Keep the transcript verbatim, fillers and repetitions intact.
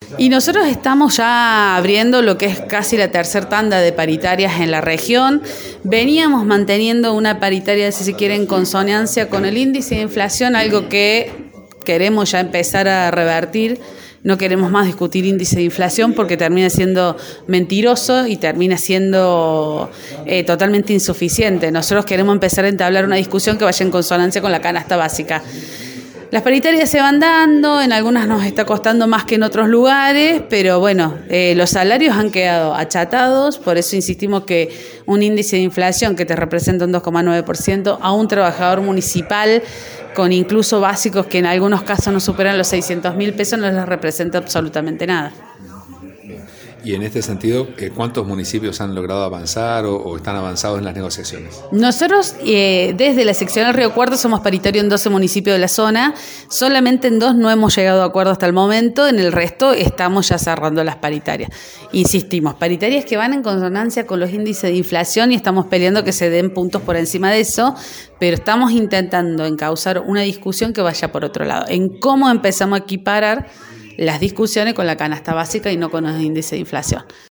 Y nosotros estamos ya abriendo lo que es casi la tercer tanda de paritarias en la región. Veníamos manteniendo una paritaria, si se quiere, en consonancia con el índice de inflación, algo que queremos ya empezar a revertir. No queremos más discutir índice de inflación porque termina siendo mentiroso y termina siendo eh, totalmente insuficiente. Nosotros queremos empezar a entablar una discusión que vaya en consonancia con la canasta básica. Las paritarias se van dando, en algunas nos está costando más que en otros lugares, pero bueno, eh, los salarios han quedado achatados, por eso insistimos que un índice de inflación que te representa un dos coma nueve por ciento a un trabajador municipal con incluso básicos que en algunos casos no superan los seiscientos mil pesos no les representa absolutamente nada. Y en este sentido, ¿cuántos municipios han logrado avanzar o, o están avanzados en las negociaciones? Nosotros, eh, desde la seccional Río Cuarto, somos paritario en doce municipios de la zona. Solamente en dos no hemos llegado a acuerdo hasta el momento. En el resto estamos ya cerrando las paritarias. Insistimos, paritarias que van en consonancia con los índices de inflación y estamos peleando que se den puntos por encima de eso, pero estamos intentando encauzar una discusión que vaya por otro lado, en cómo empezamos a equiparar las discusiones con la canasta básica y no con los índices de inflación.